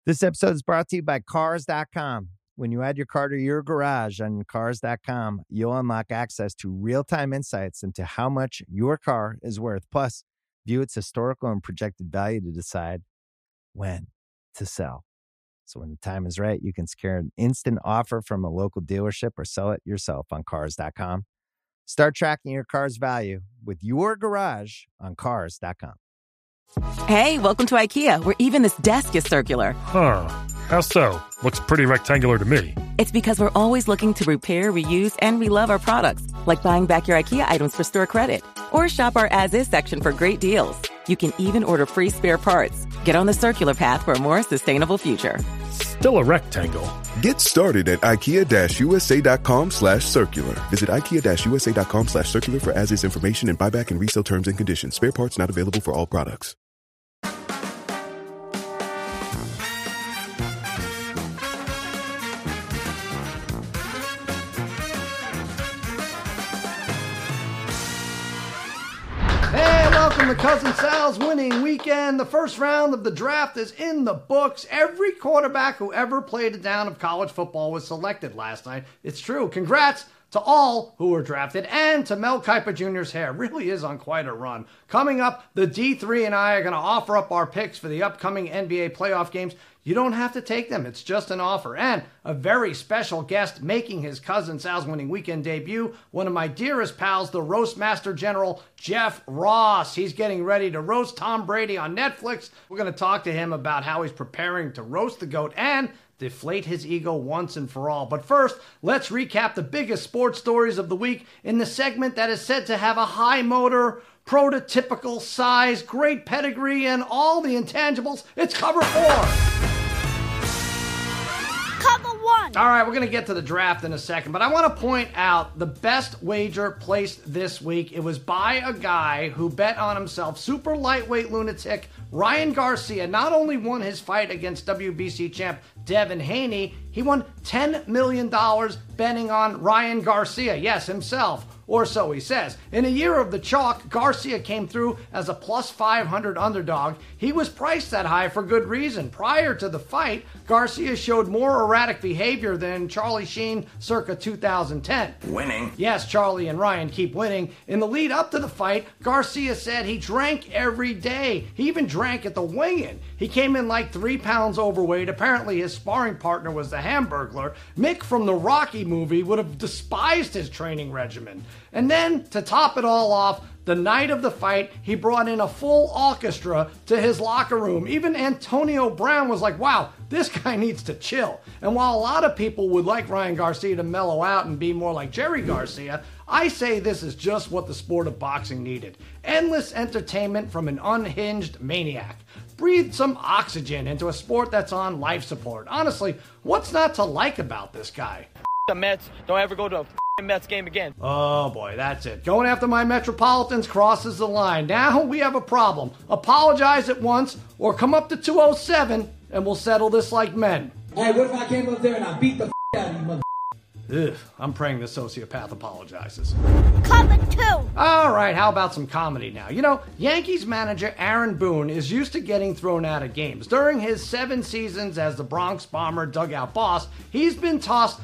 This episode is brought to you by Cars.com. When you add your car to your garage on Cars.com, you'll unlock access to real-time insights into how much your car is worth. Plus, view its historical and projected value to decide when to sell. So when the time is right, you can secure an instant offer from a local dealership or sell it yourself on Cars.com. Start tracking your car's value with your garage on Cars.com. Hey, welcome to IKEA, where even this desk is circular. Huh. How so? Looks pretty rectangular to me. It's because we're always looking to repair, reuse, and relove our products, like buying back your IKEA items for store credit. Or shop our as-is section for great deals. You can even order free spare parts. Get on the circular path for a more sustainable future. Still a rectangle. Get started at IKEA-USA.com/circular. Visit IKEA-USA.com/circular for as-is information and buyback and resale terms and conditions. Spare parts not available for all products. Hey, welcome to Cousin Sal's winning weekend. The first round of the draft is in the books. Every quarterback who ever played a down of college football was selected last night. It's true. Congrats to all who were drafted, and to Mel Kiper Jr.'s hair. Really is on quite a run. Coming up, the D3 and I are going to offer up our picks for the upcoming NBA playoff games. You don't have to take them. It's just an offer. And a very special guest making his Cousin Sal's winning weekend debut, one of my dearest pals, the Roast Master General, Jeff Ross. He's getting ready to roast Tom Brady on Netflix. We're going to talk to him about how he's preparing to roast the GOAT and deflate his ego once and for all. But first, let's recap the biggest sports stories of the week in the segment that is said to have a high motor, prototypical size, great pedigree, and all the intangibles. It's Cover 4. All right, we're going to get to the draft in a second, but I want to point out the best wager placed this week. It was by a guy who bet on himself, super lightweight lunatic Ryan Garcia. Not only won his fight against WBC champ Devin Haney, he won $10 million betting on Ryan Garcia. Yes, himself. Or so he says. In a year of the chalk, Garcia came through as a plus 500 underdog. He was priced that high for good reason. Prior to the fight, Garcia showed more erratic behavior than Charlie Sheen circa 2010. Winning. Yes, Charlie and Ryan keep winning. In the lead up to the fight, Garcia said he drank every day. He even drank at the weigh-in. He came in like 3 pounds overweight. Apparently his sparring partner was the Hamburglar. Mick from the Rocky movie would have despised his training regimen. And then, to top it all off, the night of the fight, he brought in a full orchestra to his locker room. Even Antonio Brown was like, wow, this guy needs to chill. And while a lot of people would like Ryan Garcia to mellow out and be more like Jerry Garcia, I say this is just what the sport of boxing needed. Endless entertainment from an unhinged maniac. Breathe some oxygen into a sport that's on life support. Honestly, what's not to like about this guy? The Mets, don't ever go to a Mets game again. Oh boy, that's it. Going after my Metropolitans crosses the line. Now we have a problem. Apologize at once or come up to 207 and we'll settle this like men. Hey, what if I came up there and I beat the out of you, mother? Ugh, I'm praying the sociopath apologizes. Cover 2. All right, how about some comedy now? You know, Yankees manager Aaron Boone is used to getting thrown out of games. During his 7 seasons as the Bronx Bomber dugout boss, he's been tossed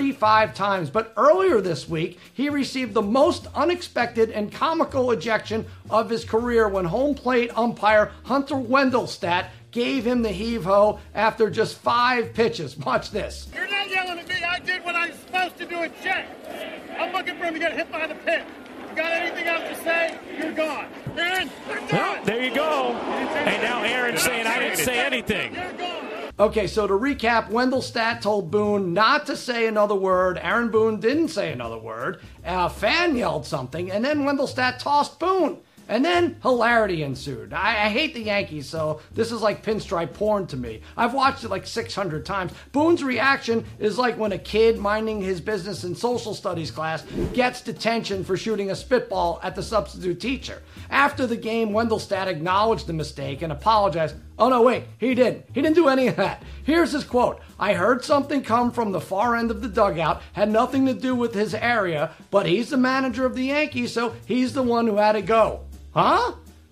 35 times, but earlier this week, he received the most unexpected and comical ejection of his career when home plate umpire Hunter Wendelstadt gave him the heave-ho after just 5 pitches. Watch this. You're not yelling at me. I did what I was supposed to do and check. I'm looking for him to get hit by the pitch. You got anything else to say? You're gone. Aaron, you're done. Well, there you go. And now Aaron's saying I didn't say anything. You're gone. Okay, so to recap, Wendelstadt told Boone not to say another word. Aaron Boone didn't say another word. A fan yelled something, and then Wendelstadt tossed Boone. And then hilarity ensued. I hate the Yankees, so this is like pinstripe porn to me. I've watched it like 600 times. Boone's reaction is like when a kid minding his business in social studies class gets detention for shooting a spitball at the substitute teacher. After the game, Wendelstadt acknowledged the mistake and apologized. Oh no, wait, he didn't. He didn't do any of that. Here's his quote. I heard something come from the far end of the dugout, had nothing to do with his area, but he's the manager of the Yankees, so he's the one who had to go. Huh?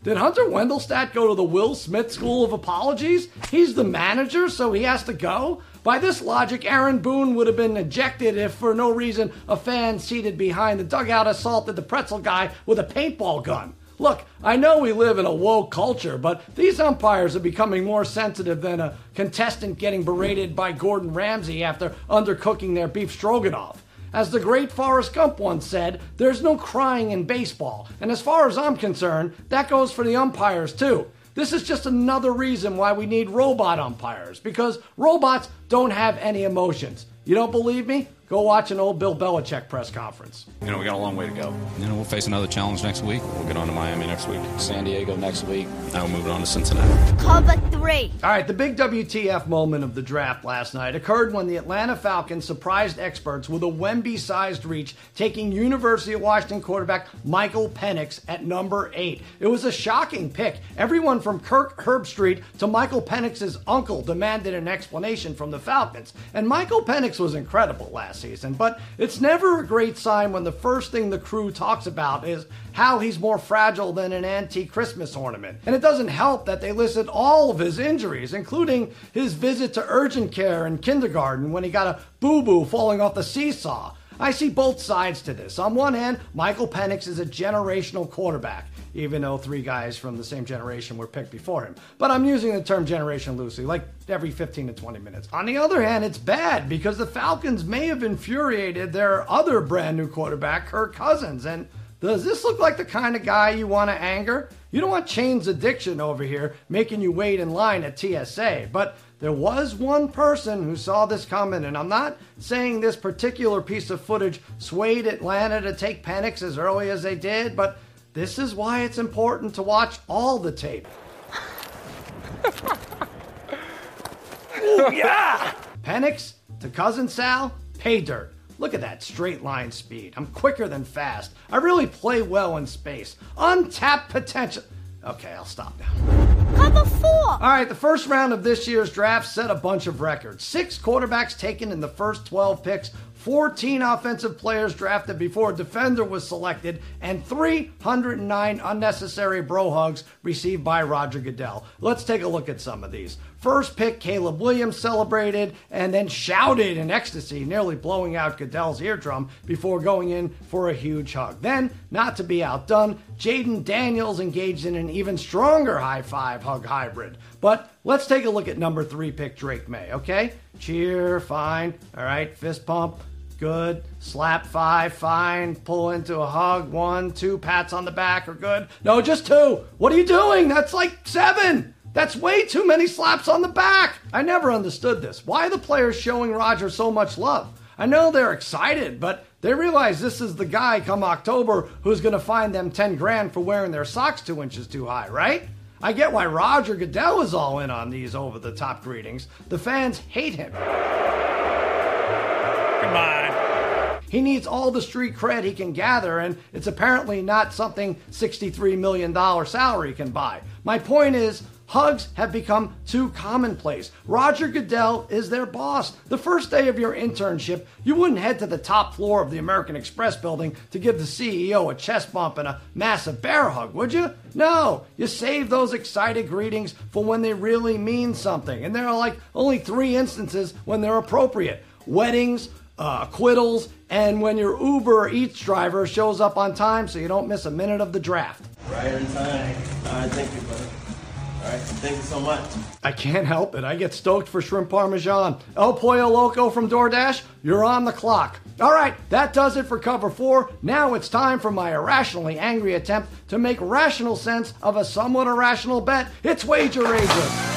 Did Hunter Wendelstadt go to the Will Smith School of Apologies? He's the manager, so he has to go? By this logic, Aaron Boone would have been ejected if for no reason a fan seated behind the dugout assaulted the pretzel guy with a paintball gun. Look, I know we live in a woke culture, but these umpires are becoming more sensitive than a contestant getting berated by Gordon Ramsay after undercooking their beef stroganoff. As the great Forrest Gump once said, there's no crying in baseball, and as far as I'm concerned, that goes for the umpires too. This is just another reason why we need robot umpires, because robots don't have any emotions. You don't believe me? Go watch an old Bill Belichick press conference. We got a long way to go. We'll face another challenge next week. We'll get on to Miami next week. San Diego next week. Now we'll move on to Cincinnati. Cover 3. All right, the big WTF moment of the draft last night occurred when the Atlanta Falcons surprised experts with a Wemby-sized reach, taking University of Washington quarterback Michael Penix at number 8. It was a shocking pick. Everyone from Kirk Herbstreit to Michael Penix's uncle demanded an explanation from the Falcons. And Michael Penix was incredible last season, but it's never a great sign when the first thing the crew talks about is how he's more fragile than an antique Christmas ornament. And it doesn't help that they listed all of his injuries, including his visit to urgent care in kindergarten when he got a boo-boo falling off the seesaw. I see both sides to this. On one hand, Michael Penix is a generational quarterback, even though 3 guys from the same generation were picked before him. But I'm using the term generation loosely, like every 15 to 20 minutes. On the other hand, it's bad because the Falcons may have infuriated their other brand new quarterback, Kirk Cousins. And does this look like the kind of guy you want to anger? You don't want Chains Addiction over here making you wait in line at TSA. But there was one person who saw this coming, and I'm not saying this particular piece of footage swayed Atlanta to take Penix as early as they did, but this is why it's important to watch all the tape. Ooh, yeah! Penix to Cousin Sal, pay dirt. Look at that straight line speed. I'm quicker than fast. I really play well in space. Untapped potential. Okay, I'll stop now. Cover 4. All right, the first round of this year's draft set a bunch of records. 6 quarterbacks taken in the first 12 picks, 14 offensive players drafted before a defender was selected, and 309 unnecessary bro hugs received by Roger Goodell. Let's take a look at some of these. First pick, Caleb Williams celebrated and then shouted in ecstasy, nearly blowing out Goodell's eardrum before going in for a huge hug. Then, not to be outdone, Jaden Daniels engaged in an even stronger high-five hug hybrid. But let's take a look at number 3 pick, Drake May, okay? Cheer, fine. All right, fist pump. Good. Slap 5, fine. Pull into a hug. 1, 2 pats on the back are good. No, just 2. What are you doing? That's like 7. That's way too many slaps on the back. I never understood this. Why are the players showing Roger so much love? I know they're excited, but they realize this is the guy come October who's going to find them 10 grand for wearing their socks 2 inches too high, right? I get why Roger Goodell is all in on these over-the-top greetings. The fans hate him. Come on. He needs all the street cred he can gather, and it's apparently not something $63 million salary can buy. My point is, hugs have become too commonplace. Roger Goodell is their boss. The first day of your internship, you wouldn't head to the top floor of the American Express building to give the CEO a chest bump and a massive bear hug, would you? No, you save those excited greetings for when they really mean something. And there are like only 3 instances when they're appropriate. Weddings, acquittals, and when your Uber or Eats driver shows up on time so you don't miss a minute of the draft. Right on time. All right, thank you, brother. All right, thank you so much. I can't help it. I get stoked for shrimp parmesan. El Pollo Loco from DoorDash, you're on the clock. All right, that does it for cover 4. Now it's time for my irrationally angry attempt to make rational sense of a somewhat irrational bet. It's Wager Rager.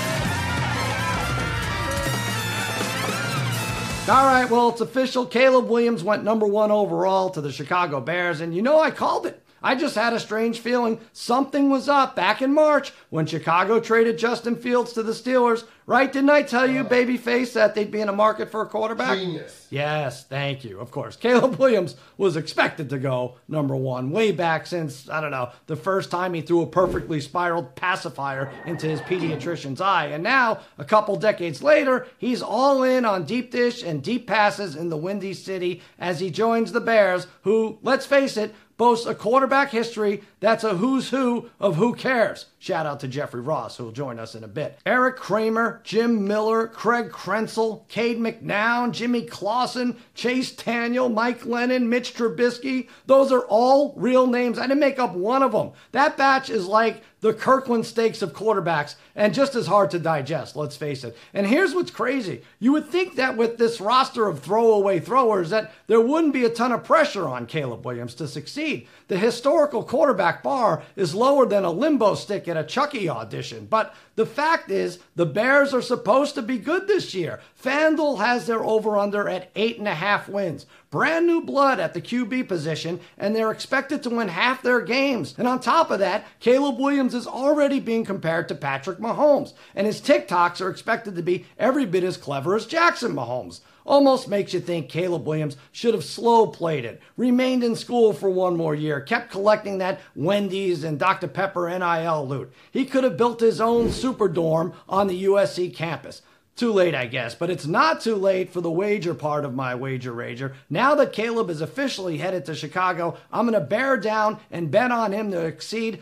All right, well, it's official. Caleb Williams went number 1 overall to the Chicago Bears, and you know I called it. I just had a strange feeling something was up back in March when Chicago traded Justin Fields to the Steelers. Right? Didn't I tell you, babyface, that they'd be in a market for a quarterback? Genius. Yes, thank you. Of course. Caleb Williams was expected to go number 1 way back since, I don't know, the first time he threw a perfectly spiraled pacifier into his pediatrician's eye. And now, a couple decades later, he's all in on deep dish and deep passes in the Windy City as he joins the Bears, who, let's face it, boasts a quarterback history that's a who's who of who cares. Shout out to Jeffrey Ross, who will join us in a bit. Eric Kramer, Jim Miller, Craig Krenzel, Cade McNown, Jimmy Clausen, Chase Daniel, Mike Lennon, Mitch Trubisky. Those are all real names. I didn't make up one of them. That batch is like the Kirkland Stakes of quarterbacks and just as hard to digest, let's face it. And here's what's crazy. You would think that with this roster of throwaway throwers that there wouldn't be a ton of pressure on Caleb Williams to succeed. The historical quarterback bar is lower than a limbo stick at a Chucky audition. But the fact is, the Bears are supposed to be good this year. FanDuel has their over-under at 8.5 wins. Brand new blood at the QB position, and they're expected to win half their games. And on top of that, Caleb Williams is already being compared to Patrick Mahomes, and his TikToks are expected to be every bit as clever as Jackson Mahomes. Almost makes you think Caleb Williams should have slow played it, remained in school for one more year, kept collecting that Wendy's and Dr. Pepper NIL loot. He could have built his own super dorm on the USC campus. Too late, I guess, but it's not too late for the wager part of my Wager Rager. Now that Caleb is officially headed to Chicago, I'm going to bear down and bet on him to exceed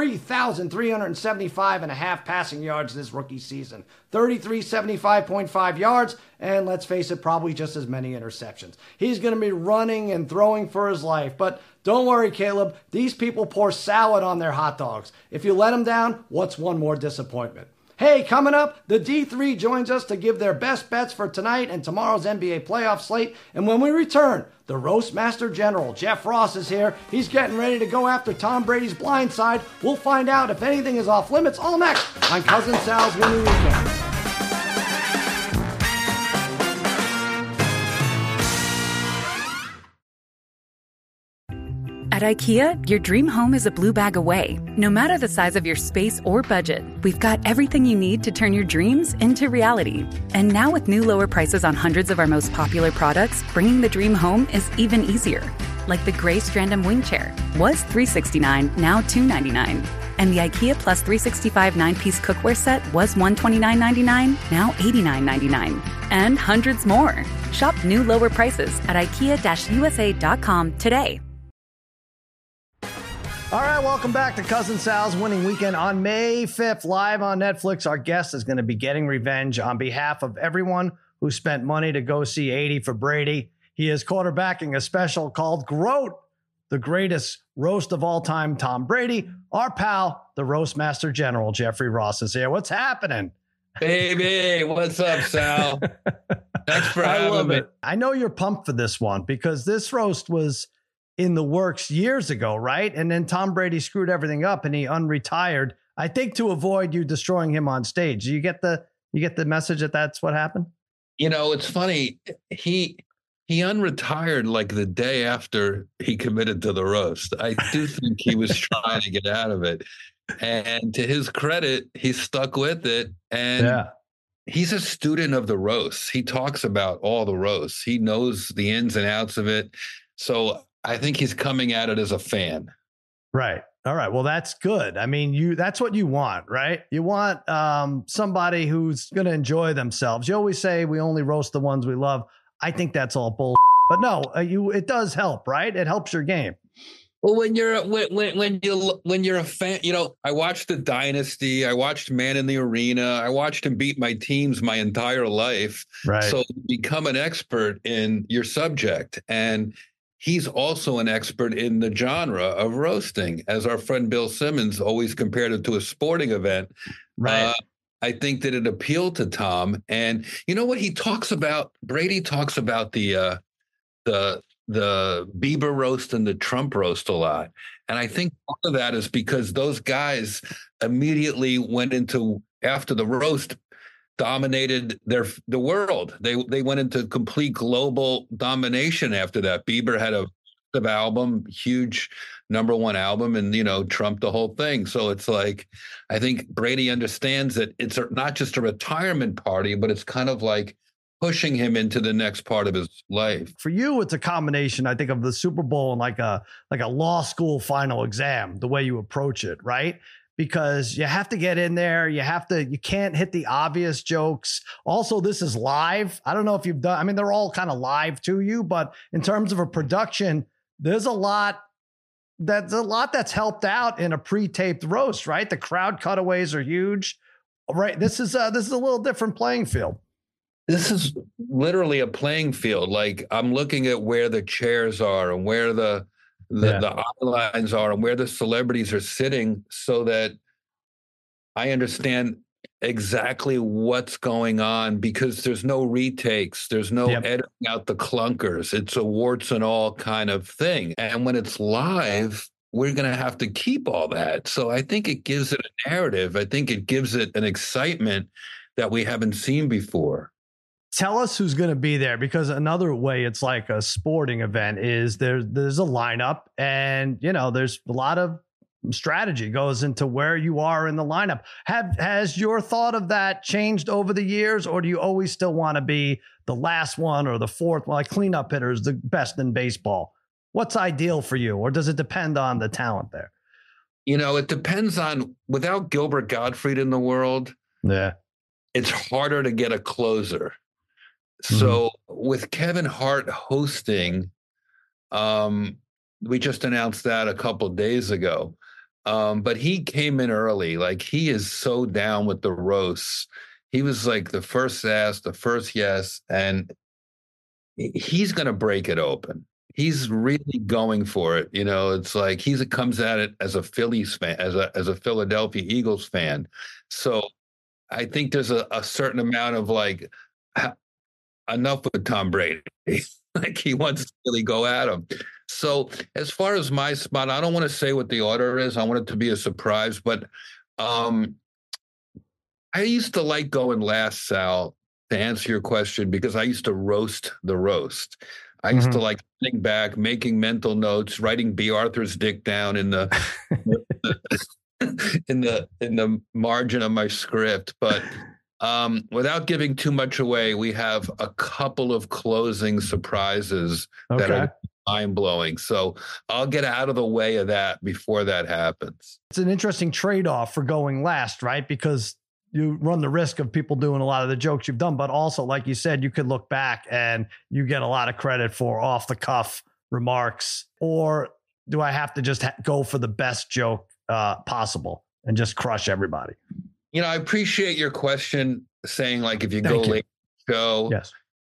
3,375.5 passing yards this rookie season. 3375.5 yards, and let's face it, probably just as many interceptions. He's going to be running and throwing for his life, but don't worry, Caleb. These people pour salad on their hot dogs. If you let them down, what's one more disappointment? Hey, coming up, the D3 joins us to give their best bets for tonight and tomorrow's NBA playoff slate. And when we return, the Roast Master General, Jeff Ross, is here. He's getting ready to go after Tom Brady's blind side. We'll find out if anything is off limits all next on Cousin Sal's Winning Weekend. At IKEA, your dream home is a blue bag away. No matter the size of your space or budget, we've got everything you need to turn your dreams into reality. And now with new lower prices on hundreds of our most popular products, bringing the dream home is even easier. Like the gray Strandom wing chair was $369, now $299. And the IKEA Plus 365 9-piece cookware set was $129.99, now $89.99. And hundreds more. Shop new lower prices at IKEA-USA.com today. All right, welcome back to Cousin Sal's Winning Weekend on May 5th, live on Netflix. Our guest is going to be getting revenge on behalf of everyone who spent money to go see 80 for Brady. He is quarterbacking a special called GROAT, the greatest roast of all time, Tom Brady. Our pal, the Roast Master General, Jeffrey Ross, is here. What's happening? Baby, what's up, Sal? Thanks for having me. I know you're pumped for this one because this roast was in the works years ago, right? And then Tom Brady screwed everything up and he unretired, I think, to avoid you destroying him on stage. You get the message that that's what happened? You know, it's funny. He unretired like the day after he committed to the roast. I do think he was trying to get out of it. And to his credit, he stuck with it. And he's a student of the roast. He talks about all the roasts. He knows the ins and outs of it. So I think he's coming at it as a fan. Right. All right. Well, that's good. I mean, that's what you want, right? You want somebody who's going to enjoy themselves. You always say we only roast the ones we love. I think that's all bull. But no, it does help, right? It helps your game. Well, when you're a fan, you know, I watched The Dynasty. I watched Man in the Arena. I watched him beat my teams my entire life. Right. So become an expert in your subject. And he's also an expert in the genre of roasting. As our friend Bill Simmons always compared it to a sporting event. Right. I think that it appealed to Tom. And you know what he talks about? Brady talks about the Bieber roast and the Trump roast a lot. And I think part of that is because those guys immediately went into, after the roast, dominated the world. They went into complete global domination after that. Bieber had a album, huge #1 album, and trumped the whole thing. So it's like, I think Brady understands that it's not just a retirement party, but it's kind of like pushing him into the next part of his life. For you, it's a combination, I think, of the Super Bowl and like a law school final exam, the way you approach it, right? Because you have to get in there. You can't hit the obvious jokes. Also, this is live. I don't know if you've done, I mean, they're all kind of live to you, but in terms of a production, there's a lot that's a lot that's helped out in a pre-taped roast, right? The crowd cutaways are huge, right? This is a little different playing field. This is literally a playing field. Like, I'm looking at where the chairs are and where the eye lines are and where the celebrities are sitting, so that I understand exactly what's going on, because there's no retakes. There's no editing out the clunkers. It's a warts and all kind of thing. And when it's live, we're going to have to keep all that. So I think it gives it a narrative. I think it gives it an excitement that we haven't seen before. Tell us who's going to be there, because another way it's like a sporting event is there's a lineup, and there's a lot of strategy goes into where you are in the lineup. Has your thought of that changed over the years, or do you always still want to be the last one or the fourth one? Like cleanup hitter is the best in baseball. What's ideal for you, or does it depend on the talent there? It depends on, without Gilbert Gottfried in the world, it's harder to get a closer. So with Kevin Hart hosting, we just announced that a couple of days ago. But he came in early. Like, he is so down with the roasts. He was like the first ask, the first yes, and he's going to break it open. He's really going for it. It's like he comes at it as a Phillies fan, as a Philadelphia Eagles fan. So I think there's a certain amount of like, enough with Tom Brady. Like, he wants to really go at him. So as far as my spot, I don't want to say what the order is. I want it to be a surprise, but I used to like going last, Sal, to answer your question, because I used to roast the roast. I used to like sitting back, making mental notes, writing B. Arthur's dick down in the in the margin of my script. But without giving too much away, we have a couple of closing surprises that are mind-blowing. So I'll get out of the way of that before that happens. It's an interesting trade-off for going last, right? Because you run the risk of people doing a lot of the jokes you've done, but also, like you said, you could look back and you get a lot of credit for off-the-cuff remarks. Or do I have to just go for the best joke possible and just crush everybody? I appreciate your question, saying like, if you go late show,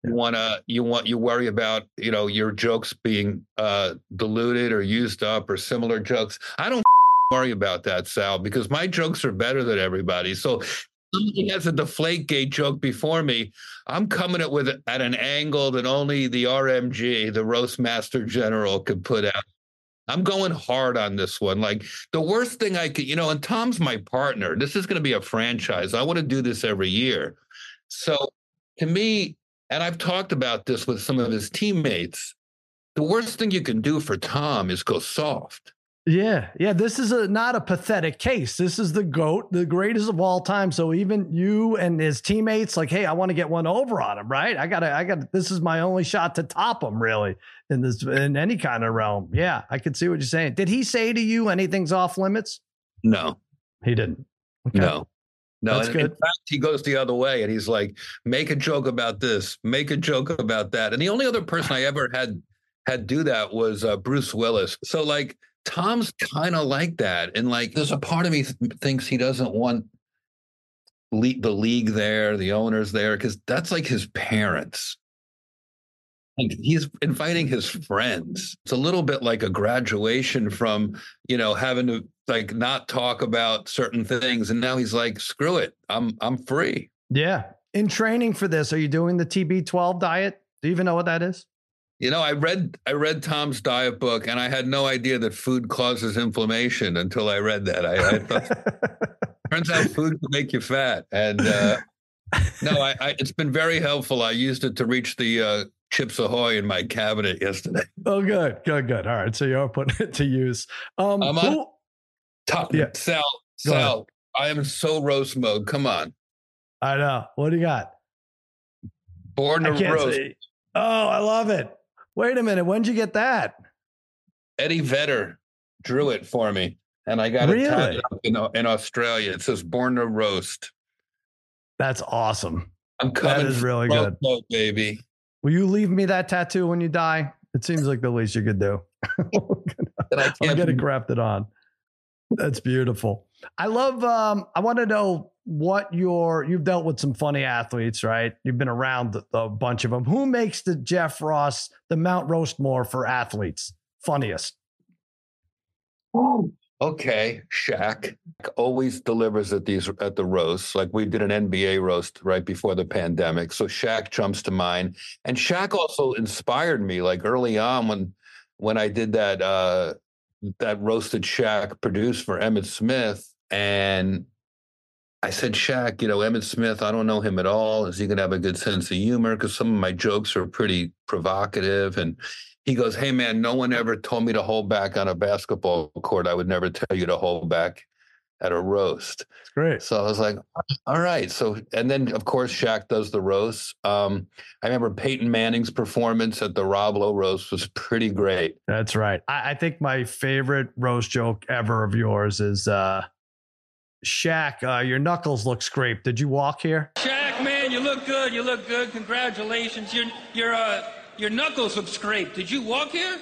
you worry about, your jokes being diluted or used up, or similar jokes. I don't worry about that, Sal, because my jokes are better than everybody. So somebody has a Deflategate joke before me, I'm coming at an angle that only the RMG, the Roast Master General, could put out. I'm going hard on this one. Like, the worst thing I could, and Tom's my partner. This is going to be a franchise. I want to do this every year. So to me, and I've talked about this with some of his teammates, the worst thing you can do for Tom is go soft. Yeah. This is not a pathetic case. This is the GOAT, the greatest of all time. So even you and his teammates, like, hey, I want to get one over on him, right? I got. This is my only shot to top him, really, in any kind of realm. Yeah, I could see what you're saying. Did he say to you anything's off limits? No, he didn't. Okay. No. That's good. In fact, he goes the other way, and he's like, make a joke about this, make a joke about that. And the only other person I ever had do that was Bruce Willis. So like, Tom's kind of like that. And like, there's a part of me thinks he doesn't want the league there, the owners there, because that's like his parents. Like, he's inviting his friends. It's a little bit like a graduation from, having to like not talk about certain things. And now he's like, screw it. I'm free. Yeah. In training for this, are you doing the TB12 diet? Do you even know what that is? I read Tom's diet book, and I had no idea that food causes inflammation until I read that. I thought, turns out food can make you fat. And no, it's been very helpful. I used it to reach the Chips Ahoy in my cabinet yesterday. Oh, good. All right, so you're putting it to use. I'm on top. Yeah. Sal, I am so roast mode. Come on. I know. What do you got? Born to roast. Oh, I love it. Wait a minute. When'd you get that? Eddie Vedder drew it for me, and I got it tied up in Australia. It says "Born to Roast." That's awesome. I'm coming. That is really good, baby. Will you leave me that tattoo when you die? It seems like the least you could do. I'll get it grafted on. That's beautiful. I love, I want to know what you've dealt with some funny athletes, right? You've been around a bunch of them. Who makes the Jeff Ross, the Mount Roastmore for athletes funniest? Okay, Shaq always delivers at the roasts. Like we did an NBA roast right before the pandemic, so Shaq jumps to mind. And Shaq also inspired me. Like early on when I did that roasted Shaq produced for Emmitt Smith, and I said, Shaq, Emmitt Smith, I don't know him at all. Is he going to have a good sense of humor? Because some of my jokes are pretty provocative. And he goes, hey, man, no one ever told me to hold back on a basketball court. I would never tell you to hold back at a roast. That's great. So I was like, all right. So, and then, of course, Shaq does the roast. I remember Peyton Manning's performance at the Rob Lowe roast was pretty great. That's right. I think my favorite roast joke ever of yours is Shaq, your knuckles look scraped. Did you walk here? Shaq, man, you look good. You look good. Congratulations. Your knuckles look scraped. Did you walk here?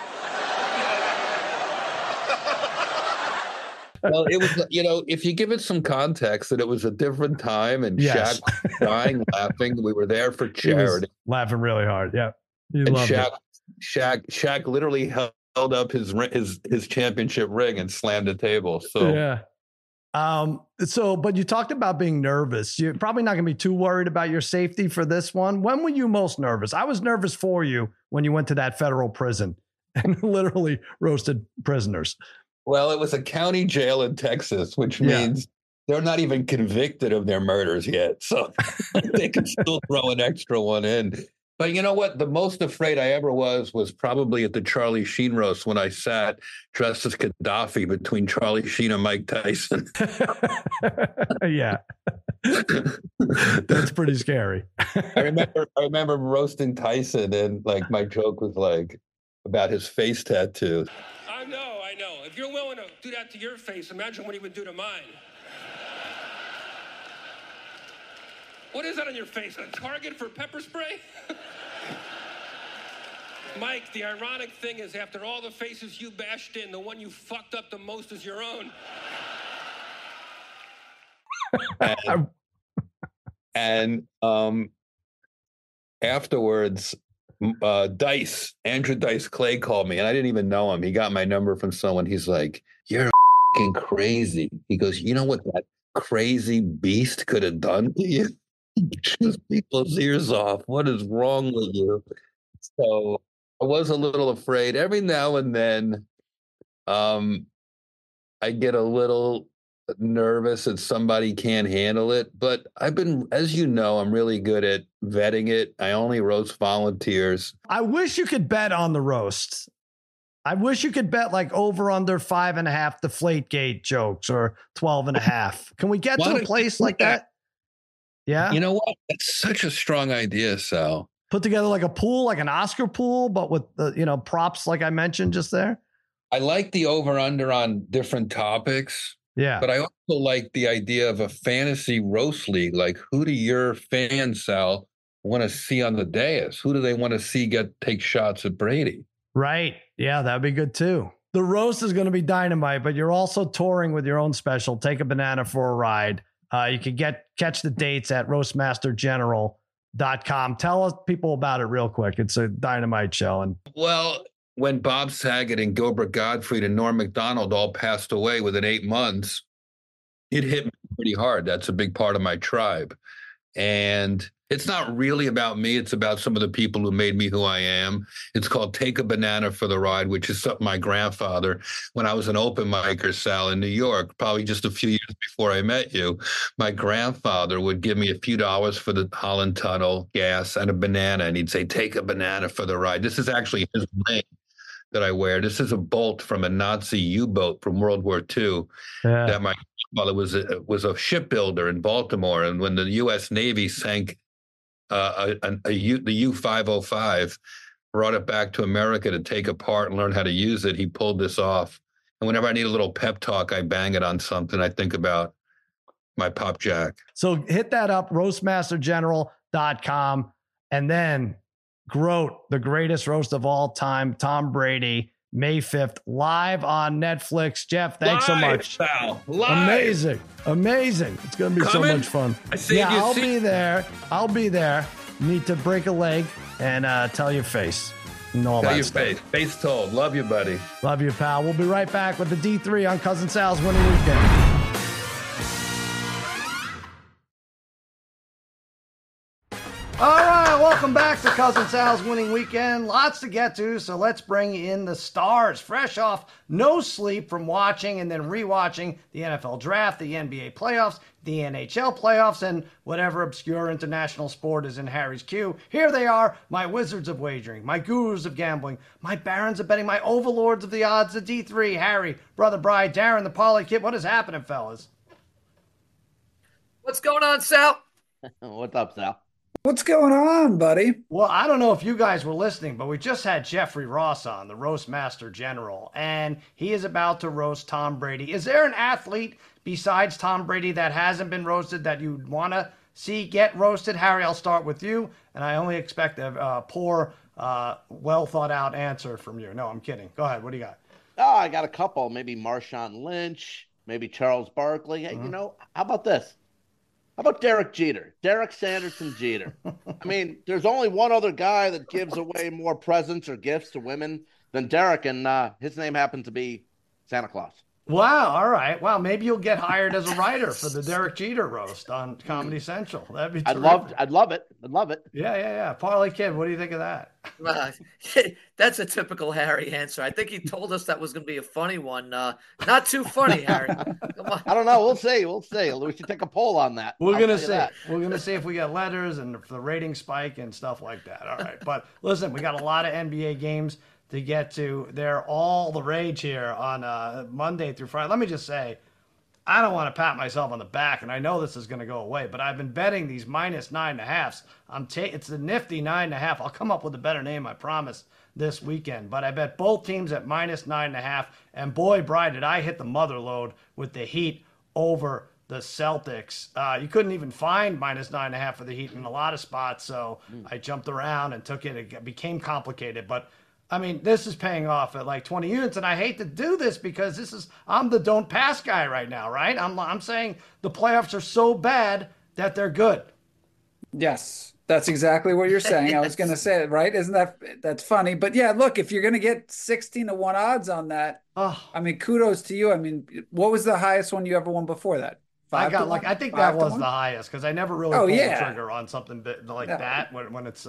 Well, it was, if you give it some context, that it was a different time, and Shaq was crying, laughing. We were there for charity, laughing really hard. Yeah, and Shaq literally held up his championship ring and slammed the table. So yeah. But you talked about being nervous. You're probably not going to be too worried about your safety for this one. When were you most nervous? I was nervous for you when you went to that federal prison and literally roasted prisoners. Well, it was a county jail in Texas, which means they're not even convicted of their murders yet. So they can still throw an extra one in. But you know what? The most afraid I ever was probably at the Charlie Sheen roast when I sat dressed as Gaddafi between Charlie Sheen and Mike Tyson. Yeah. That's pretty scary. I remember roasting Tyson, and like my joke was like about his face tattoo. I know. If you're willing to do that to your face, imagine what he would do to mine. What is that on your face? A target for pepper spray? Mike, the ironic thing is after all the faces you bashed in, the one you fucked up the most is your own. And afterwards, Andrew Dice Clay called me, and I didn't even know him. He got my number from someone. He's like, you're fucking crazy. He goes, you know what that crazy beast could have done to you? Chews people's ears off. What is wrong with you? So I was a little afraid. Every now and then, I get a little nervous that somebody can't handle it. But I've been, as you know, I'm really good at vetting it. I only roast volunteers. I wish you could bet on the roast. I wish you could bet like over under 5.5 Deflategate jokes or 12.5. Can we get to a place like that? Yeah. You know what? That's such a strong idea, Sal. Put together like a pool, like an Oscar pool, but with the, props like I mentioned just there. I like the over-under on different topics. Yeah. But I also like the idea of a fantasy roast league. Like, who do your fans, Sal, want to see on the dais? Who do they want to see take shots at Brady? Right. Yeah, that'd be good too. The roast is going to be dynamite, but you're also touring with your own special, Take a Banana for a Ride. You can catch the dates at roastmastergeneral.com. Tell people about it real quick. It's a dynamite show. And well, when Bob Saget and Gilbert Gottfried and Norm Macdonald all passed away within 8 months, it hit me pretty hard. That's a big part of my tribe. And it's not really about me. It's about some of the people who made me who I am. It's called Take a Banana for the Ride, which is something my grandfather, when I was an open micer, Sal, in New York, probably just a few years before I met you, my grandfather would give me a few dollars for the Holland Tunnel, gas, and a banana. And he'd say, take a banana for the ride. This is actually his ring that I wear. This is a bolt from a Nazi U-boat from World War II that my grandfather was a shipbuilder in Baltimore. And when the U.S. Navy sank the U-505, brought it back to America to take apart and learn how to use it, he pulled this off. And whenever I need a little pep talk, I bang it on something. I think about my Pop Jack. So hit that up, roastmastergeneral.com. And then Groat, the greatest roast of all time, Tom Brady, May 5th, live on Netflix. Jeff, thanks so much. Pal. Live. Amazing. It's going to be so much fun. I'll be there. Need to break a leg and tell your face. Tell your face. Face told. Love you, buddy. Love you, pal. We'll be right back with the D3 on Cousin Sal's Winning Weekend. All right, welcome back to Cousin Sal's Winning Weekend. Lots to get to, so let's bring in the stars. Fresh off no sleep from watching and then rewatching the NFL Draft, the NBA playoffs, the NHL playoffs, and whatever obscure international sport is in Harry's queue. Here they are, my wizards of wagering, my gurus of gambling, my barons of betting, my overlords of the odds, the D3, Harry, Brother Bri, Darren, the Parlay Kid. What is happening, fellas? What's going on, Sal? What's up, Sal? What's going on, buddy? Well, I don't know if you guys were listening, but we just had Jeffrey Ross on, the Roast Master General, and he is about to roast Tom Brady. Is there an athlete besides Tom Brady that hasn't been roasted that you'd want to see get roasted? Harry, I'll start with you, and I only expect a poor, well-thought-out answer from you. No, I'm kidding. Go ahead. What do you got? Oh, I got a couple. Maybe Marshawn Lynch, maybe Charles Barkley. Hey, you know, how about this? How about Derek Jeter? Derek Sanderson Jeter. I mean, there's only one other guy that gives away more presents or gifts to women than Derek, and his name happens to be Santa Claus. Wow, all right. Wow, maybe you'll get hired as a writer for the Derek Jeter roast on Comedy Central. That'd be terrific. I'd love it. Yeah. Parlay Kid, what do you think of that? That's a typical Harry answer. I think he told us that was going to be a funny one. Not too funny, Harry. Come on. I don't know. We'll see. We should take a poll on that. We're going to see. We're going to see if we get letters and if the ratings spike and stuff like that. All right. But listen, we got a lot of NBA games to get to. They're all the rage here on Monday through Friday. Let me just say, I don't want to pat myself on the back, and I know this is going to go away, but I've been betting these minus 9.5s. It's the nifty 9.5. I'll come up with a better name, I promise, this weekend. But I bet both teams at minus 9.5, and boy, Bri, did I hit the mother load with the Heat over the Celtics. You couldn't even find minus 9.5 for the Heat in a lot of spots, so I jumped around and took it. It became complicated, but I mean, this is paying off at like 20 units, and I hate to do this because I'm the don't pass guy right now, right? I'm saying the playoffs are so bad that they're good. Yes, that's exactly what you're saying. I was going to say it, right? That's funny? But yeah, look, if you're going to get 16-1 odds on that, I mean, kudos to you. I mean, what was the highest one you ever won before that? I think that was the highest because I never really pulled the trigger on something like that when it's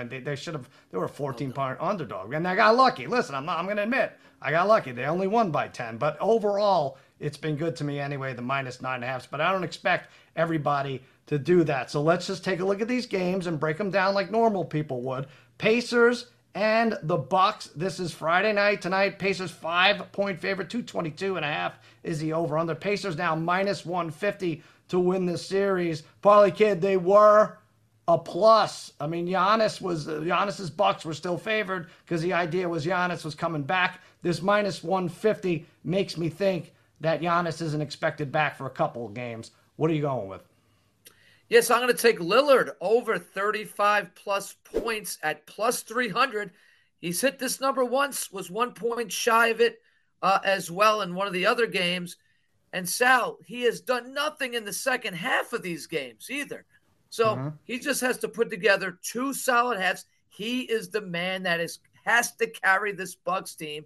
they were a 14-point underdog and I got lucky. Listen, I'm going to admit I got lucky. They only won by 10, but overall it's been good to me anyway. The minus 9.5, but I don't expect everybody to do that. So let's just take a look at these games and break them down like normal people would. Pacers and the Bucks. This is Friday night tonight. Pacers 5-point favorite, 222.5 is the over-under. Pacers now minus 150 to win this series. Parlay Kid, they were a plus. I mean, Giannis's Bucks were still favored because the idea was Giannis was coming back. This minus 150 makes me think that Giannis isn't expected back for a couple of games. What are you going with? Yes, I'm going to take Lillard over 35-plus points at plus 300. He's hit this number once, was 1 point shy of it as well in one of the other games. And Sal, he has done nothing in the second half of these games either. So he just has to put together two solid halves. He is the man that has to carry this Bucks team.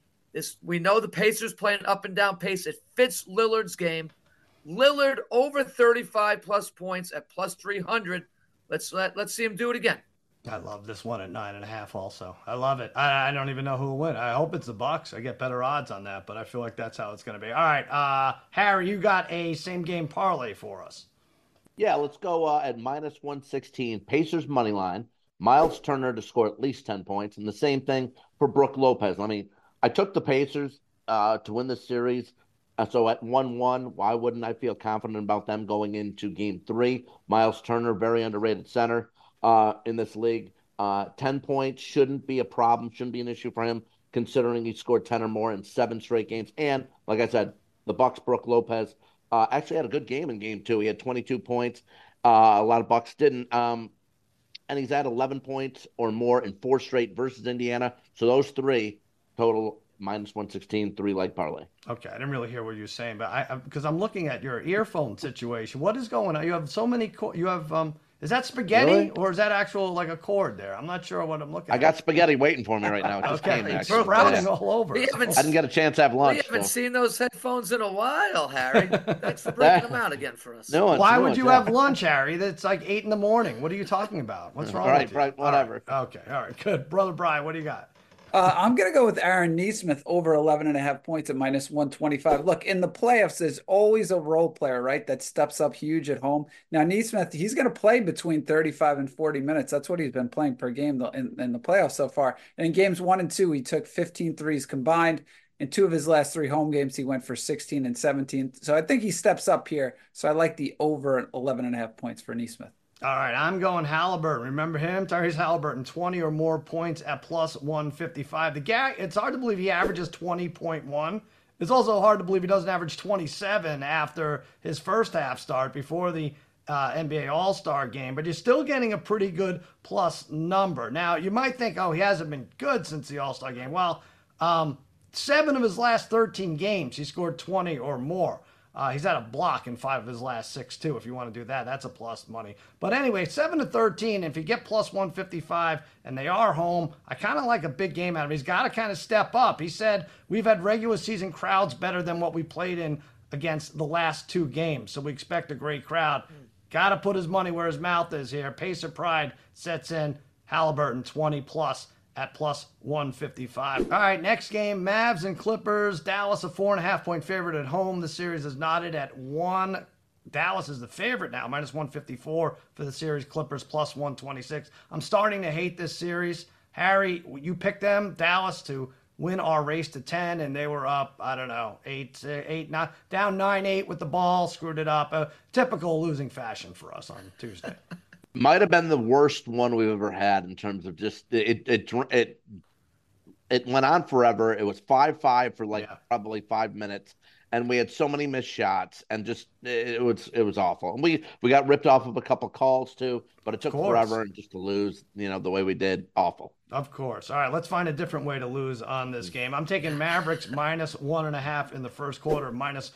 We know the Pacers play an up-and-down pace. It fits Lillard's game. Lillard over 35-plus points at plus 300. Let's see him do it again. I love this one at 9.5 also. I love it. I don't even know who will win. I hope it's the Bucks. I get better odds on that, but I feel like that's how it's going to be. All right, Harry, you got a same-game parlay for us. Yeah, let's go at minus 116. Pacers money line. Miles Turner to score at least 10 points, and the same thing for Brook Lopez. I mean, I took the Pacers to win this series. So at 1-1, why wouldn't I feel confident about them going into Game 3? Miles Turner, very underrated center in this league. 10 points shouldn't be a problem, shouldn't be an issue for him, considering he scored 10 or more in 7 straight games. And, like I said, the Bucks, Brook Lopez, actually had a good game in Game 2. He had 22 points. A lot of Bucks didn't. And he's had 11 points or more in 4 straight versus Indiana. So those 3 total minus 116 3-leg parlay. Okay, I didn't really hear what you were saying, but because I'm looking at your earphone situation. What is going on? You have so many. You have is that spaghetti Really? or is that actual like a cord there? I'm not sure what I'm looking at. I got spaghetti waiting for me right now. It just came, it's actually. sprouting all over. I didn't get a chance to have lunch. We haven't so. seen those headphones in a while, Harry. Thanks for bringing them out again for us. Why would you have lunch, Harry? That's like 8 a.m. What are you talking about? What's wrong with you? Right, whatever. Okay, all right, good. Brother Brian, what do you got? I'm going to go with Aaron Neesmith over 11.5 points at minus 125. Look, in the playoffs, there's always a role player, right, that steps up huge at home. Now, Neesmith, he's going to play between 35 and 40 minutes. That's what he's been playing per game in the playoffs so far. And in games 1 and 2, he took 15 threes combined. In 2 of his last 3 home games, he went for 16 and 17. So I think he steps up here. So I like the over 11.5 points for Neesmith. All right, I'm going Halliburton. Remember him? Tyrese Halliburton, 20 or more points at plus 155. It's hard to believe he averages 20.1. It's also hard to believe he doesn't average 27 after his first half start before the NBA All-Star game, but you're still getting a pretty good plus number. Now, you might think, he hasn't been good since the All-Star game. Well, 7 of his last 13 games, he scored 20 or more. He's had a block in 5 of his last 6, too. If you want to do that, that's a plus money. But anyway, 7-13, if you get plus 155 and they are home, I kind of like a big game out of him. He's got to kind of step up. He said, we've had regular season crowds better than what we played in against the last 2 games, so we expect a great crowd. Got to put his money where his mouth is here. Pacer pride sets in. Halliburton, 20+ at plus 155. All right, next game, Mavs and Clippers. Dallas, a 4.5-point favorite at home. The series is knotted at 1. Dallas is the favorite now, minus 154 for the series. Clippers, plus 126. I'm starting to hate this series. Harry, you picked them, Dallas, to win our race to 10, and they were up, 8, 9, down 9-8 with the ball, screwed it up. Typical losing fashion for us on Tuesday. Might have been the worst one we've ever had in terms of just it went on forever. It was 5-5 for probably 5 minutes, and we had so many missed shots, and just it was awful. And we got ripped off of a couple calls too, but it took forever and just to lose, the way we did, awful. Of course. All right, let's find a different way to lose on this game. I'm taking Mavericks minus 1.5 in the first quarter, minus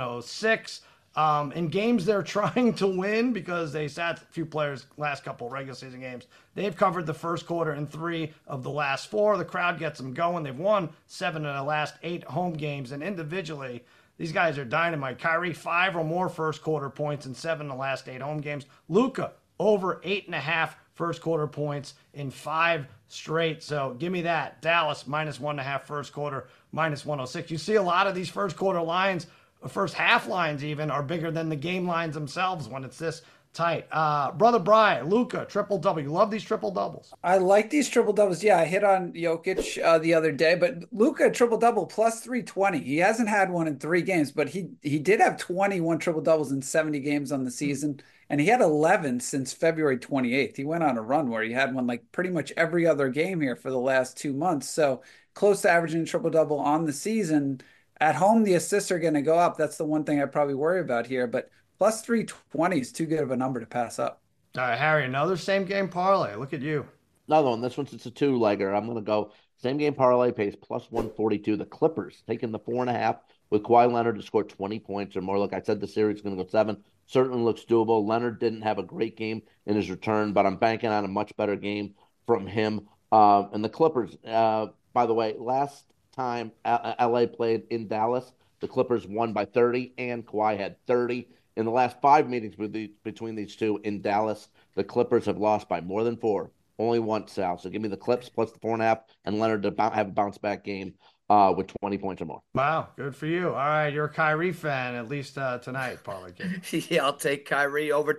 106. In games they're trying to win because they sat a few players last couple regular season games, they've covered the first quarter in 3 of the last 4. The crowd gets them going. They've won 7 of the last 8 home games, and individually, these guys are dynamite. Kyrie, 5 or more first quarter points in 7 of the last 8 home games. Luka, over 8.5 first quarter points in 5 straight. So give me that. Dallas, minus 1.5 first quarter, minus 106. You see a lot of these first quarter lines, first half lines even, are bigger than the game lines themselves when it's this tight. Brother Brian, Luka, triple-double. You love these triple-doubles. I like these triple-doubles. Yeah, I hit on Jokic the other day, but Luka, triple-double, plus 320. He hasn't had one in 3 games, but he did have 21 triple-doubles in 70 games on the season, and he had 11 since February 28th. He went on a run where he had one like pretty much every other game here for the last 2 months, so close to averaging triple-double on the season. At home, the assists are going to go up. That's the one thing I probably worry about here. But plus 320 is too good of a number to pass up. All right, Harry, another same game parlay. Look at you. Another one. This one's it's a 2-legger. I'm going to go same game parlay pays plus 142. The Clippers taking the 4.5 with Kawhi Leonard to score 20 points or more. Look, I said the series is going to go 7. Certainly looks doable. Leonard didn't have a great game in his return, but I'm banking on a much better game from him. And the Clippers, by the way, last time LA played in Dallas, the Clippers won by 30 and Kawhi had 30. In the last 5 meetings between these two in Dallas, the Clippers have lost by more than 4. Only once, Sal. So give me the Clips plus the 4.5 and Leonard to have a bounce back game with 20 points or more. Wow, good for you. All right, you're a Kyrie fan, at least tonight, parlay game. Yeah, I'll take Kyrie over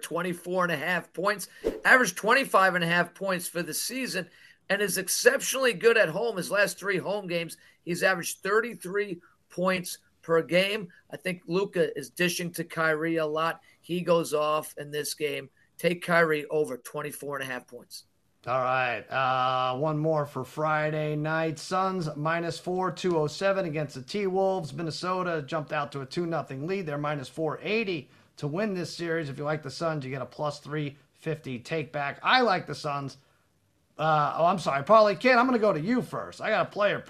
24.5 points. Average 25.5 points for the season, and is exceptionally good at home. His last 3 home games, he's averaged 33 points per game. I think Luka is dishing to Kyrie a lot. He goes off in this game. Take Kyrie over 24.5 points. All right, one more for Friday night. Suns minus 4, 207 against the T-Wolves. Minnesota jumped out to a 2-0 lead. They're minus 480 to win this series. If you like the Suns, you get a plus 350 take back. I like the Suns. I'm sorry, Paulie Kid, I'm going to go to you first. I got a player prop.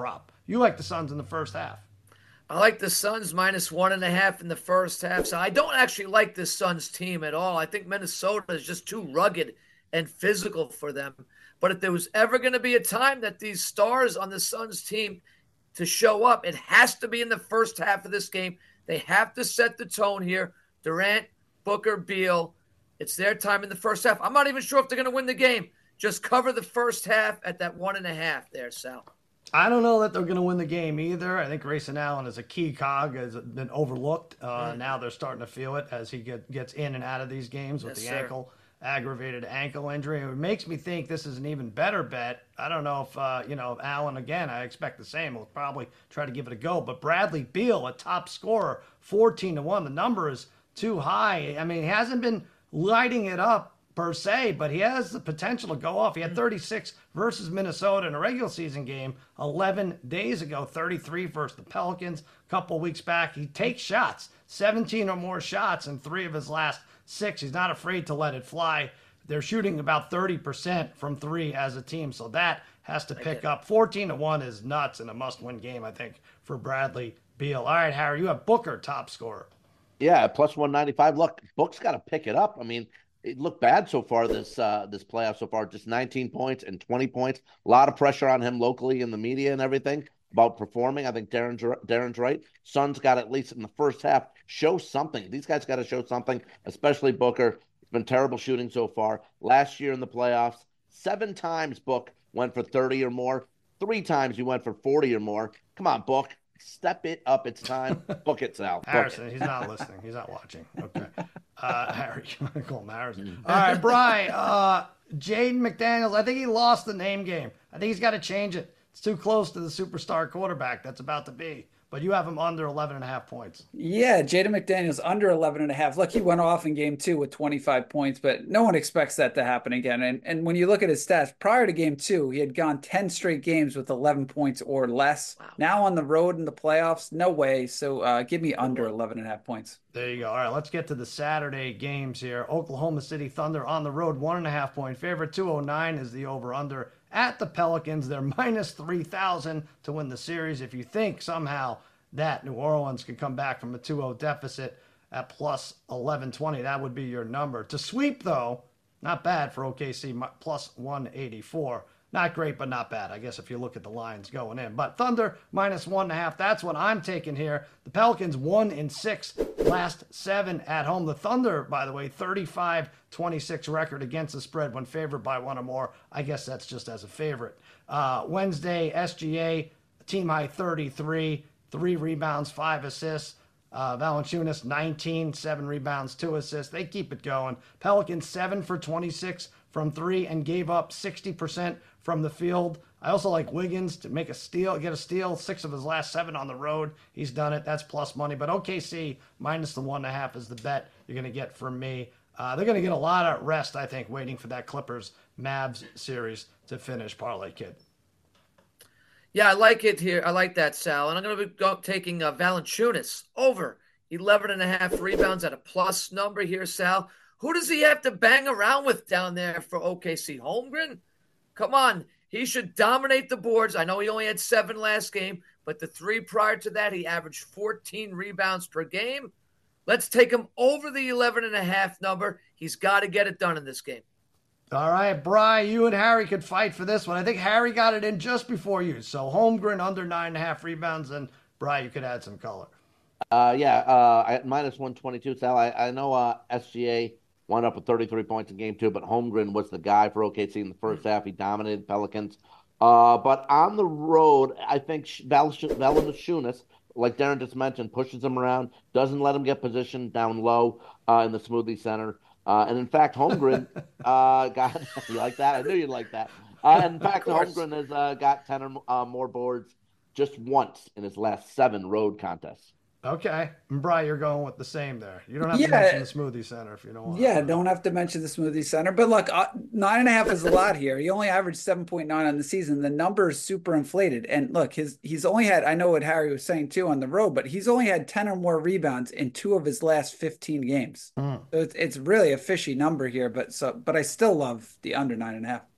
You like the Suns in the first half. I like the Suns -1.5 in the first half. So I don't actually like this Suns team at all. I think Minnesota is just too rugged and physical for them. But if there was ever going to be a time that these stars on the Suns team to show up, it has to be in the first half of this game. They have to set the tone here. Durant, Booker, Beal, it's their time in the first half. I'm not even sure if they're going to win the game. Just cover the first half at that 1.5 there, Sal. I don't know that they're going to win the game either. I think Grayson Allen is a key cog, has been overlooked. Now they're starting to feel it as he gets in and out of these games with aggravated ankle injury. It makes me think this is an even better bet. I don't know if, Allen, again, I expect the same. We'll probably try to give it a go. But Bradley Beal, a top scorer, 14-1. The number is too high. I mean, he hasn't been lighting it up per se, but he has the potential to go off. He had 36 versus Minnesota in a regular season game 11 days ago, 33 versus the Pelicans a couple weeks back. He takes shots, 17 or more shots in 3 of his last 6. He's not afraid to let it fly. They're shooting about 30% from 3 as a team, so that has to pick up. 14-1 is nuts and a must-win game, I think, for Bradley Beal. All right, Harry, you have Booker top scorer. Yeah, plus 195. Look, Book's got to pick it up. I mean, it looked bad so far this playoff so far. Just 19 points and 20 points. A lot of pressure on him locally in the media and everything about performing. I think Darren's right. Suns got at least in the first half show something. These guys got to show something, especially Booker. It's been terrible shooting so far. Last year in the playoffs, 7 times Book went for 30 or more. 3 times he went for 40 or more. Come on, Book. Step it up. It's time. Book it, Sal. Harrison, he's not listening. He's not watching. Okay. Harry, you want to call him Harrison? All right, Bri, Jaden McDaniels, I think he lost the name game. I think he's got to change it. It's too close to the superstar quarterback that's about to be. But you have him under 11.5 points. Yeah, Jaden McDaniels under 11.5. Look, he went off in game 2 with 25 points, but no one expects that to happen again. And when you look at his stats, prior to game 2, he had gone 10 straight games with 11 points or less. Wow. Now on the road in the playoffs, no way. So give me under 11.5 points. There you go. All right, let's get to the Saturday games here. Oklahoma City Thunder on the road, 1.5 point favorite. 209 is the over-under. At the Pelicans, they're minus 3,000 to win the series. If you think somehow that New Orleans can come back from a 2-0 deficit at plus 1120, that would be your number. To sweep, though, not bad for OKC, plus 184. Not great, but not bad, I guess, if you look at the lines going in. But Thunder, minus 1.5, that's what I'm taking here. The Pelicans 1-6, last 7 at home. The Thunder, by the way, 35-26 record against the spread when favored by 1 or more. I guess that's just as a favorite. Wednesday, SGA, team high 33, 3 rebounds, 5 assists. Valanciunas, 19, 7 rebounds, 2 assists. They keep it going. Pelicans, 7 for 26 from 3 and gave up 60% from the field. I also like Wiggins to get a steal. 6 of his last 7 on the road. He's done it. That's plus money. But OKC minus the 1.5 is the bet you're going to get from me. They're going to get a lot of rest, I think, waiting for that Clippers-Mavs series to finish. Parlay Kid. Yeah, I like it here. I like that, Sal. And I'm going to be taking Valanciunas over 11.5 rebounds at a plus number here, Sal. Who does he have to bang around with down there for OKC? Holmgren? Come on. He should dominate the boards. I know he only had 7 last game, but the 3 prior to that, he averaged 14 rebounds per game. Let's take him over the 11.5 number. He's got to get it done in this game. All right, Bri, you and Harry could fight for this one. I think Harry got it in just before you. So Holmgren under 9.5 rebounds, and Bri, you could add some color. At minus 122, Sal. I know SGA wound up with 33 points in game 2, but Holmgren was the guy for OKC in the first half. He dominated Pelicans. But on the road, I think Valanciunas, like Darren just mentioned, pushes him around, doesn't let him get positioned down low in the Smoothie Center. And in fact, Holmgren you like that? I knew you'd like that. In fact, Holmgren has got 10 or more boards just once in his last 7 road contests. Okay. And Bri, you're going with the same there. You don't have to mention the Smoothie Center if you don't want to. Yeah, don't have to mention the Smoothie Center. But look, 9.5 is a lot here. He only averaged 7.9 on the season. The number is super inflated. And look, he's only had, I know what Harry was saying too on the road, but he's only had 10 or more rebounds in 2 of his last 15 games. So it's really a fishy number here, but I still love the under 9.5.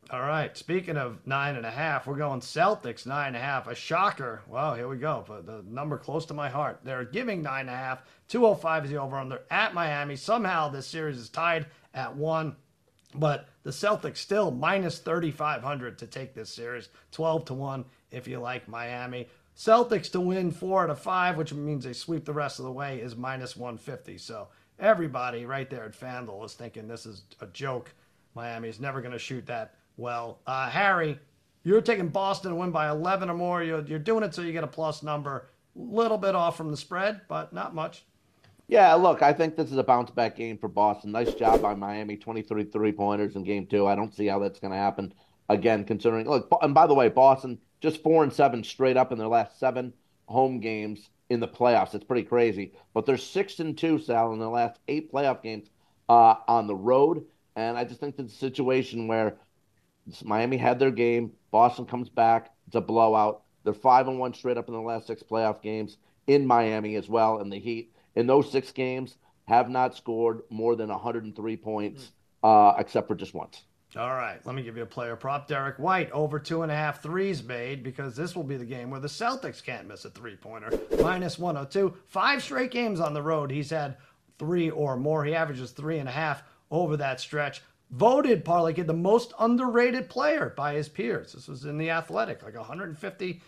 All right. Speaking of 9.5, we're going Celtics 9.5. A shocker. Well, here we go. But the number close to my heart. They're giving 9.5. 205 is the over/under at Miami. Somehow this series is tied at 1. But the Celtics still minus 3,500 to take this series. 12-1 if you like Miami. Celtics to win 4 out of 5, which means they sweep the rest of the way, is minus 150. So everybody right there at FanDuel is thinking this is a joke. Miami's never going to shoot that well. Harry, you're taking Boston to win by 11 or more. You're doing it so you get a plus number. Little bit off from the spread, but not much. Yeah, look, I think this is a bounce-back game for Boston. Nice job by Miami, 23 three-pointers in Game 2. I don't see how that's going to happen again, considering – look, and by the way, Boston just 4-7 straight up in their last 7 home games in the playoffs. It's pretty crazy. But they're 6-2, Sal, in their last 8 playoff games on the road. And I just think it's a situation where Miami had their game. Boston comes back. It's a blowout. They're 5-1 straight up in the last 6 playoff games in Miami as well. And the Heat, in those 6 games, have not scored more than 103 points, except for just once. All right, let me give you a player prop. Derek White, over 2.5 threes made, because this will be the game where the Celtics can't miss a three-pointer. Minus 102. 5 straight games on the road. He's had 3 or more. He averages 3.5 over that stretch. Voted, Parlay Kid, the most underrated player by his peers. This was in The Athletic, like 150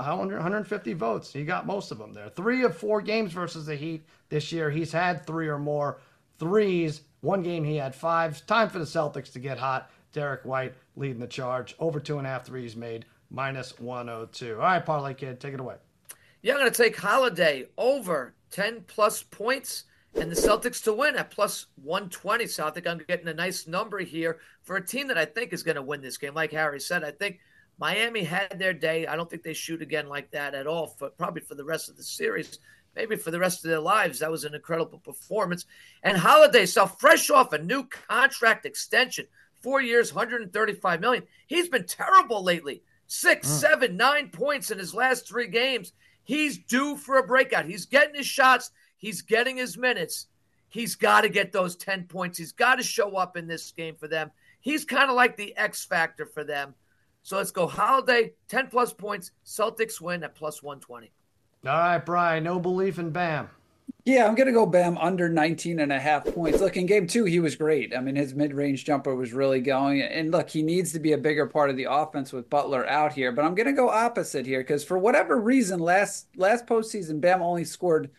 votes. He got most of them there. 3 of 4 games versus the Heat this year. He's had 3 or more threes. 1 game he had 5. Time for the Celtics to get hot. Derek White leading the charge. Over 2.5 threes made. Minus 102. All right, Parlay Kid, take it away. Yeah, I'm going to take Holiday over 10-plus points and the Celtics to win at plus 120. So I think I'm getting a nice number here for a team that I think is going to win this game. Like Harry said, I think Miami had their day. I don't think they shoot again like that at all, probably for the rest of the series, maybe for the rest of their lives. That was an incredible performance. And Holiday, so fresh off a new contract extension, 4 years, $135 million. He's been terrible lately. 6, 7, 9 points in his last 3 games. He's due for a breakout. He's getting his shots. He's getting his minutes. He's got to get those 10 points. He's got to show up in this game for them. He's kind of like the X factor for them. So let's go Holiday, 10-plus points. Celtics win at plus 120. All right, Brian, no belief in Bam. Yeah, I'm going to go Bam under 19.5 points. Look, in Game 2, he was great. I mean, his mid-range jumper was really going. And look, he needs to be a bigger part of the offense with Butler out here. But I'm going to go opposite here because for whatever reason, last postseason, Bam only scored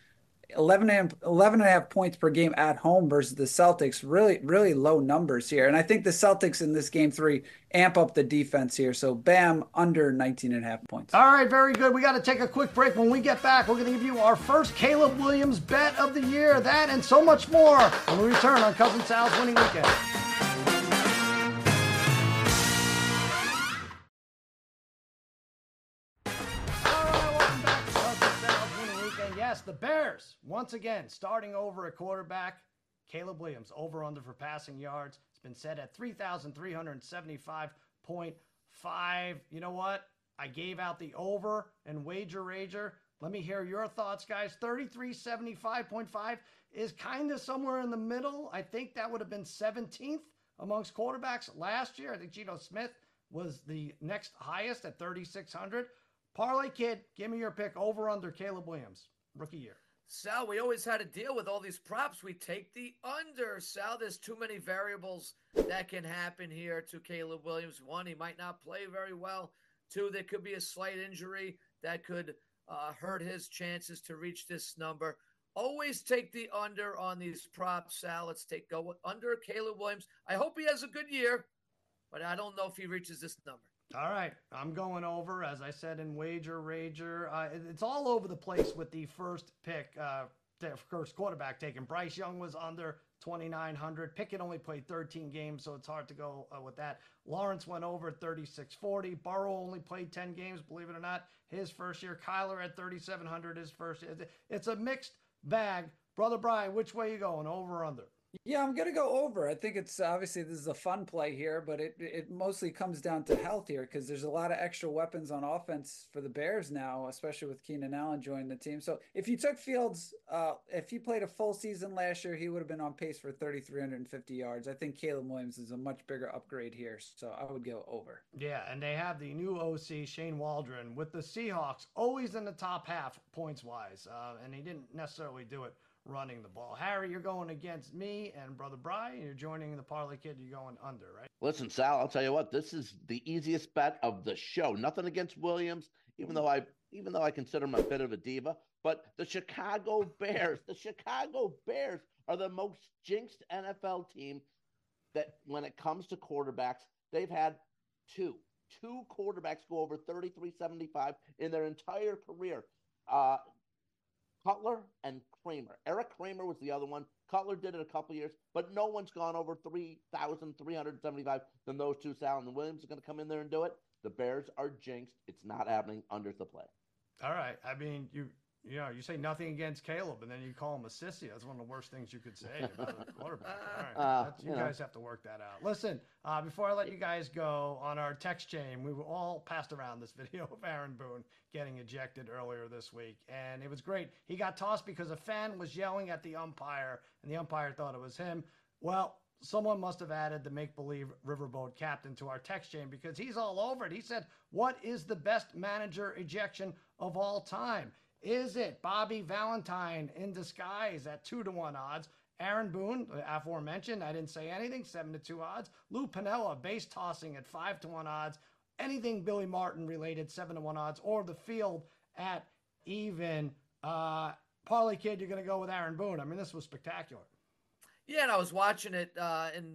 11.5 points per game at home versus the Celtics. Really, really low numbers here. And I think the Celtics in this Game 3 amp up the defense here. So Bam under 19.5 points. All right, very good. We got to take a quick break. When we get back, we're going to give you our first Caleb Williams bet of the year. That and so much more when we return on Cousin Sal's Winning Weekend. Yes, the Bears, once again, starting over at quarterback. Caleb Williams, over-under for passing yards. It's been set at 3,375.5. You know what? I gave out the over and wager rager. Let me hear your thoughts, guys. 3,375.5 is kind of somewhere in the middle. I think that would have been 17th amongst quarterbacks last year. I think Geno Smith was the next highest at 3,600. Parlay Kid, give me your pick over-under Caleb Williams. Rookie year. Sal, we always had to deal with all these props. We take the under. Sal, there's too many variables that can happen here to Caleb Williams. 1, he might not play very well. 2, there could be a slight injury that could hurt his chances to reach this number. Always take the under on these props, Sal. Let's go under Caleb Williams. I hope he has a good year, but I don't know if he reaches this number. All right, I'm going over, as I said, in wager rager. It's all over the place with the first pick, first quarterback taken. Bryce Young was under 2,900. Pickett only played 13 games, so it's hard to go with that. Lawrence went over at 3,640. Burrow only played 10 games, believe it or not, his first year. Kyler at 3,700 his first year. It's a mixed bag. Brother Brian, which way you going, over or under? Yeah, I'm going to go over. I think it's obviously this is a fun play here, but it mostly comes down to health here because there's a lot of extra weapons on offense for the Bears now, especially with Keenan Allen joining the team. So if you took Fields, if he played a full season last year, he would have been on pace for 3,350 yards. I think Caleb Williams is a much bigger upgrade here, so I would go over. Yeah, and they have the new OC, Shane Waldron, with the Seahawks always in the top half points-wise, and he didn't necessarily do it running the ball. Harry, you're going against me and Brother Brian. You're joining the Parlay Kid. You're going under, right? Listen, Sal, I'll tell you what, this is the easiest bet of the show. Nothing against Williams, even though I consider him a bit of a diva, but the Chicago Bears are the most jinxed NFL team that when it comes to quarterbacks, they've had two quarterbacks go over 33.75 in their entire career. Cutler and Kramer. Eric Kramer was the other one. Cutler did it a couple years, but no one's gone over 3,375 than those two, Sal. And Williams is going to come in there and do it. The Bears are jinxed. It's not happening. Under's the play. All right. I mean, you you say nothing against Caleb, and then you call him a sissy. That's one of the worst things you could say about a quarterback. All right. You guys have to work that out. Listen, before I let you guys go, on our text chain, we were all passed around this video of Aaron Boone getting ejected earlier this week, and it was great. He got tossed because a fan was yelling at the umpire, and the umpire thought it was him. Well, someone must have added the make-believe riverboat captain to our text chain because he's all over it. He said, what is the best manager ejection of all time? Is it Bobby Valentine in disguise at 2-1 odds? Aaron Boone, aforementioned, I didn't say anything, 7-2 odds. Lou Piniella, base tossing at 5-1 odds. Anything Billy Martin related, 7-1 odds. Or the field at even. Parlay Kid, you're going to go with Aaron Boone. I mean, this was spectacular. Yeah, and I was watching it in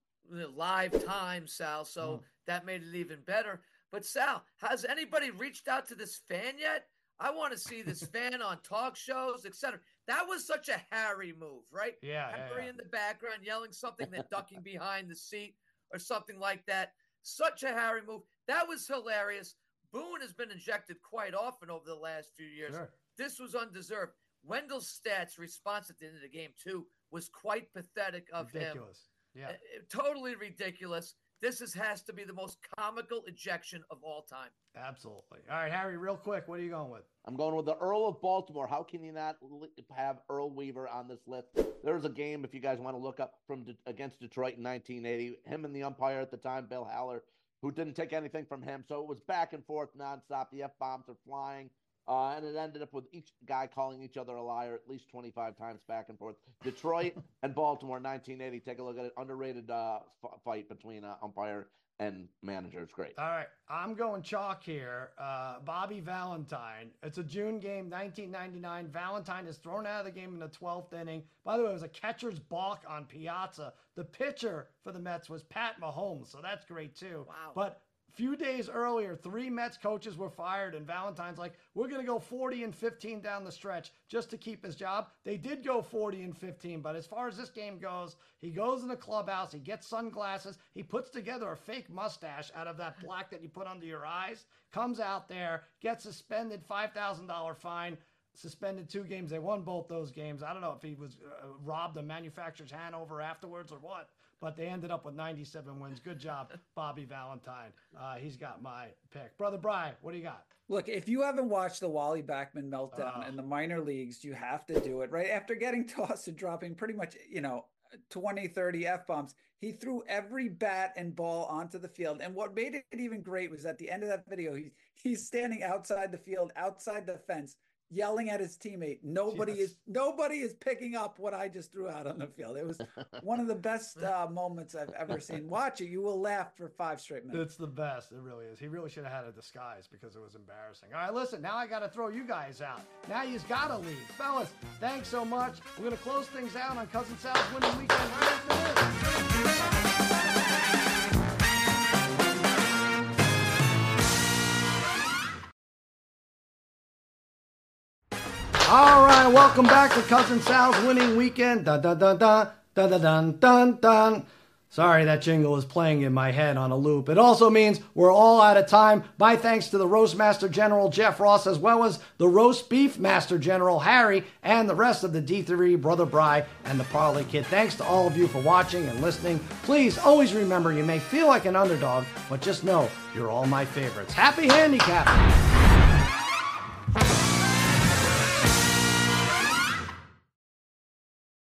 live time, Sal, so that made it even better. But, Sal, has anybody reached out to this fan yet? I want to see this fan on talk shows, etc. That was such a Harry move, right? Yeah. Harry in the background yelling something, then ducking behind the seat or something like that. Such a Harry move. That was hilarious. Boone has been ejected quite often over the last few years. Sure. This was undeserved. Wendell's stats response at the end of the game, too, was quite pathetic of ridiculous. him. Yeah. Totally ridiculous. This has to be the most comical ejection of all time. Absolutely. All right, Harry, real quick, what are you going with? I'm going with the Earl of Baltimore. How can you not have Earl Weaver on this list? There's a game, if you guys want to look up, against Detroit in 1980. Him and the umpire at the time, Bill Haller, who didn't take anything from him. So it was back and forth nonstop. The F-bombs are flying. And it ended up with each guy calling each other a liar at least 25 times back and forth. Detroit and Baltimore, 1980. Take a look at it. Underrated fight between umpire and manager. It's great. All right. I'm going chalk here. Bobby Valentine. It's a June game, 1999. Valentine is thrown out of the game in the 12th inning. By the way, it was a catcher's balk on Piazza. The pitcher for the Mets was Pat Mahomes, so that's great too. Wow. But few days earlier, 3 Mets coaches were fired, and Valentine's like, we're going to go 40-15 down the stretch just to keep his job. They did go 40-15, but as far as this game goes, he goes in the clubhouse, he gets sunglasses, he puts together a fake mustache out of that black that you put under your eyes, comes out there, gets suspended, $5,000 fine, suspended 2 games. They won both those games. I don't know if he was robbed a manufacturer's handover afterwards or what, but they ended up with 97 wins. Good job, Bobby Valentine. He's got my pick. Brother Brian, what do you got? Look, if you haven't watched the Wally Backman meltdown in the minor leagues, you have to do it, right? After getting tossed and dropping pretty much, 20, 30 F-bombs, he threw every bat and ball onto the field. And what made it even great was at the end of that video, he's standing outside the field, outside the fence, yelling at his teammate. Nobody is picking up what I just threw out on the field. It was one of the best moments I've ever seen. Watch it. You will laugh for 5 straight minutes. It's the best. It really is. He really should have had a disguise because it was embarrassing. All right, listen, now I got to throw you guys out. Now you've got to leave. Fellas, thanks so much. We're going to close things out on Cousin Sal's Winning Weekend right after this. All right, welcome back to Cousin Sal's Winning Weekend. Dun, dun, dun, dun, dun, dun, dun, dun. Sorry, that jingle is playing in my head on a loop. It also means we're all out of time. My thanks to the Roast Master General Jeff Ross, as well as the Roast Beef Master General Harry, and the rest of the D3 Brother Bry and the Parlay Kid. Thanks to all of you for watching and listening. Please always remember, you may feel like an underdog, but just know you're all my favorites. Happy handicapping!